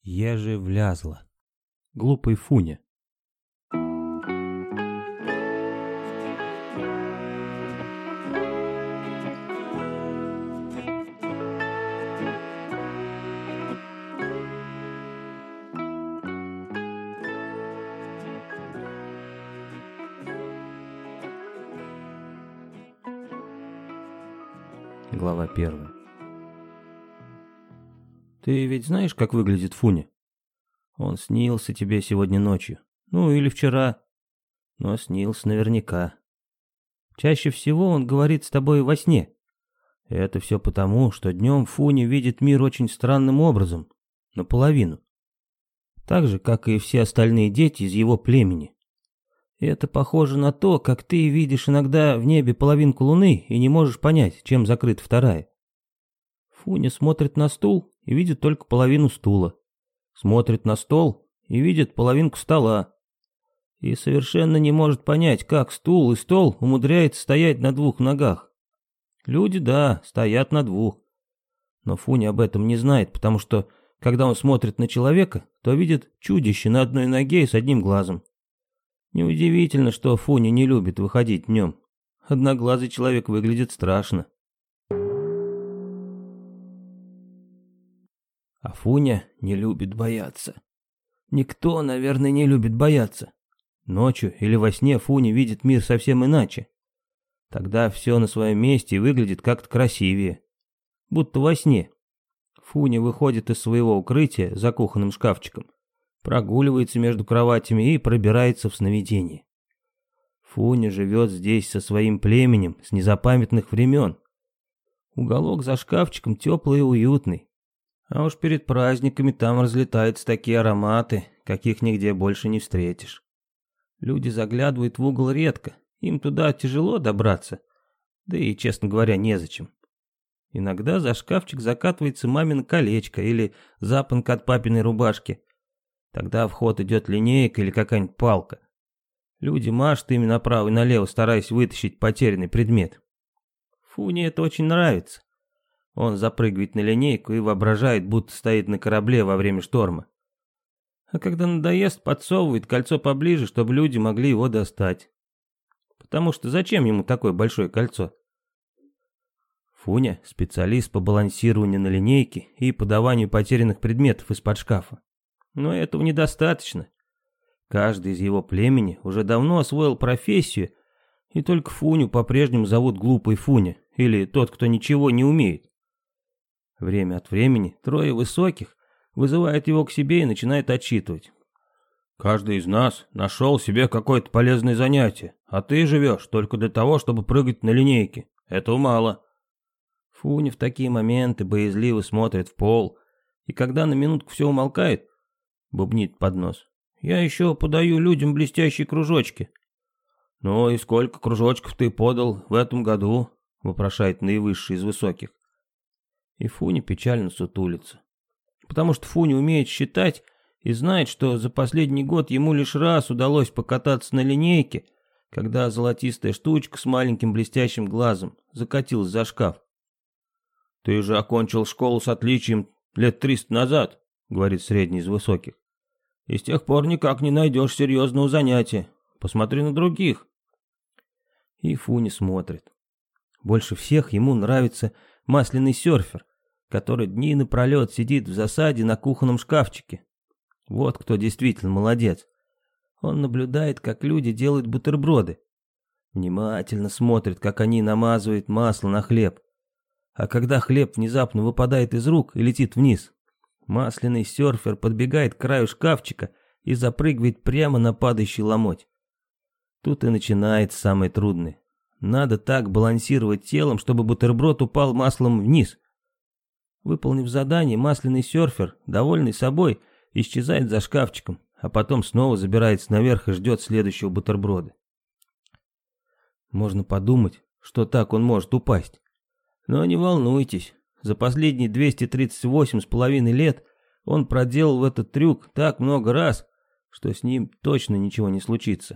Я же влязла. Глупый Фуня. Глава 1. Ты ведь знаешь, как выглядит Фуня? Он снился тебе сегодня ночью. Ну, или вчера. Но снился наверняка. Чаще всего он говорит с тобой во сне. Это все потому, что днем Фуня видит мир очень странным образом. Наполовину. Так же, как и все остальные дети из его племени. И это похоже на то, как ты видишь иногда в небе половинку луны и не можешь понять, чем закрыта вторая. Фуня смотрит на стул и видит только половину стула. Смотрит на стол и видит половинку стола. И совершенно не может понять, как стул и стол умудряется стоять на двух ногах. Люди, да, стоят на двух. Но Фуня об этом не знает, потому что, когда он смотрит на человека, то видит чудище на одной ноге и с одним глазом. Неудивительно, что Фуня не любит выходить днем. Одноглазый человек выглядит страшно. А Фуня не любит бояться. Никто, наверное, не любит бояться. Ночью или во сне Фуня видит мир совсем иначе. Тогда все на своем месте и выглядит как-то красивее. Будто во сне. Фуня выходит из своего укрытия за кухонным шкафчиком, прогуливается между кроватями и пробирается в сновидение. Фуня живет здесь со своим племенем с незапамятных времен. Уголок за шкафчиком теплый и уютный. А уж перед праздниками там разлетаются такие ароматы, каких нигде больше не встретишь. Люди заглядывают в угол редко, им туда тяжело добраться, да и, честно говоря, незачем. Иногда за шкафчик закатывается мамино колечко или запонка от папиной рубашки. Тогда в ход идет линейка или какая-нибудь палка. Люди машут ими направо и налево, стараясь вытащить потерянный предмет. Фуне это очень нравится. Он запрыгивает на линейку и воображает, будто стоит на корабле во время шторма. А когда надоест, подсовывает кольцо поближе, чтобы люди могли его достать. Потому что зачем ему такое большое кольцо? Фуня – специалист по балансированию на линейке и подаванию потерянных предметов из-под шкафа. Но этого недостаточно. Каждый из его племени уже давно освоил профессию, и только Фуню по-прежнему зовут Глупый Фуня, или тот, кто ничего не умеет. Время от времени трое высоких вызывают его к себе и начинают отчитывать. «Каждый из нас нашел себе какое-то полезное занятие, а ты живешь только для того, чтобы прыгать на линейке. Этого мало». Фуня в такие моменты боязливо смотрит в пол, и когда на минутку все умолкает, бубнит под нос: «Я еще подаю людям блестящие кружочки». «Ну и сколько кружочков ты подал в этом году?» — вопрошает наивысший из высоких. И Фуня печально сутулится. Потому что Фуня умеет считать и знает, что за последний год ему лишь раз удалось покататься на линейке, когда золотистая штучка с маленьким блестящим глазом закатилась за шкаф. «Ты же окончил школу с отличием лет 300 назад», — говорит средний из высоких. «И с тех пор никак не найдешь серьезного занятия. Посмотри на других». И Фуня смотрит. Больше всех ему нравится масляный серфер, который дни напролет сидит в засаде на кухонном шкафчике. Вот кто действительно молодец. Он наблюдает, как люди делают бутерброды. Внимательно смотрит, как они намазывают масло на хлеб. А когда хлеб внезапно выпадает из рук и летит вниз, масляный серфер подбегает к краю шкафчика и запрыгивает прямо на падающий ломоть. Тут и начинается самое трудное. Надо так балансировать телом, чтобы бутерброд упал маслом вниз. Выполнив задание, масляный серфер, довольный собой, исчезает за шкафчиком, а потом снова забирается наверх и ждет следующего бутерброда. Можно подумать, что так он может упасть. Но не волнуйтесь, за последние 238,5 лет он проделал этот трюк так много раз, что с ним точно ничего не случится.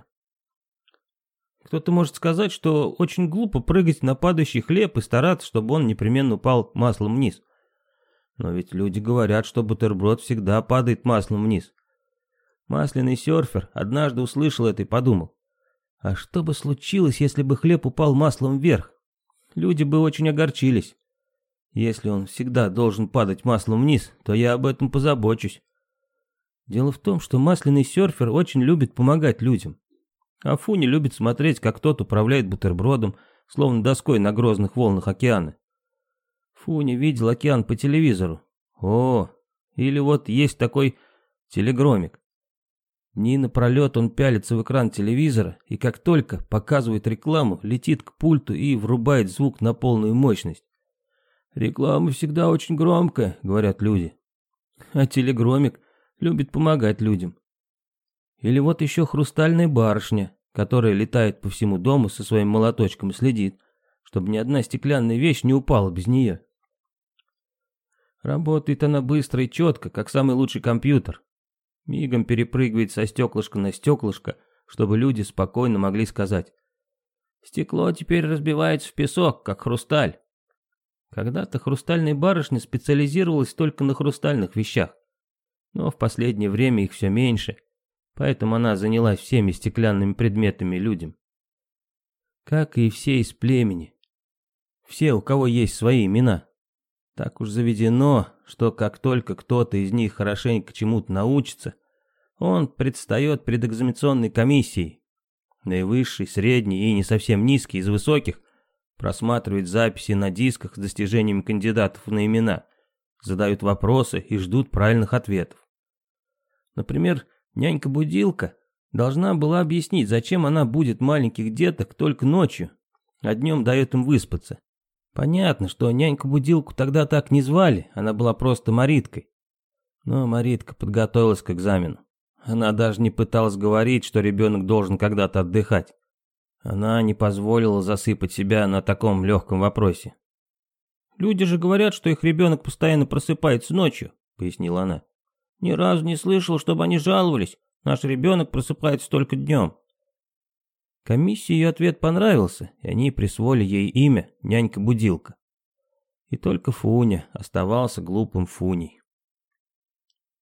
Кто-то может сказать, что очень глупо прыгать на падающий хлеб и стараться, чтобы он непременно упал маслом вниз. Но ведь люди говорят, что бутерброд всегда падает маслом вниз. Масляный серфер однажды услышал это и подумал: а что бы случилось, если бы хлеб упал маслом вверх? Люди бы очень огорчились. Если он всегда должен падать маслом вниз, то я об этом позабочусь. Дело в том, что масляный серфер очень любит помогать людям. А Фуни любит смотреть, как тот управляет бутербродом, словно доской на грозных волнах океана. Фуни видел океан по телевизору. О, или вот есть такой телегромик. Дни напролет он пялится в экран телевизора, и как только показывает рекламу, летит к пульту и врубает звук на полную мощность. «Реклама всегда очень громкая», — говорят люди. А телегромик любит помогать людям. Или вот еще хрустальная барышня, которая летает по всему дому со своим молоточком и следит, чтобы ни одна стеклянная вещь не упала без нее. Работает она быстро и четко, как самый лучший компьютер. Мигом перепрыгивает со стеклышка на стеклышко, чтобы люди спокойно могли сказать: «Стекло теперь разбивается в песок, как хрусталь». Когда-то хрустальная барышня специализировалась только на хрустальных вещах, но в последнее время их все меньше, поэтому она занялась всеми стеклянными предметами людям. Как и все из племени. Все, у кого есть свои имена. Так уж заведено, что как только кто-то из них хорошенько чему-то научится, он предстает перед экзаменационной комиссией. Наивысший, средний и не совсем низкий из высоких просматривают записи на дисках с достижениями кандидатов на имена, задают вопросы и ждут правильных ответов. Например, нянька-будилка должна была объяснить, зачем она будет маленьких деток только ночью, а днем дает им выспаться. Понятно, что няньку-будилку тогда так не звали, она была просто Мариткой. Но Маритка подготовилась к экзамену. Она даже не пыталась говорить, что ребенок должен когда-то отдыхать. Она не позволила засыпать себя на таком легком вопросе. «Люди же говорят, что их ребенок постоянно просыпается ночью», — пояснила она. «Ни разу не слышал, чтобы они жаловались. Наш ребенок просыпается только днем». Комиссии ее ответ понравился, и они присвоили ей имя нянька-будилка. И только Фуня оставался глупым Фуней.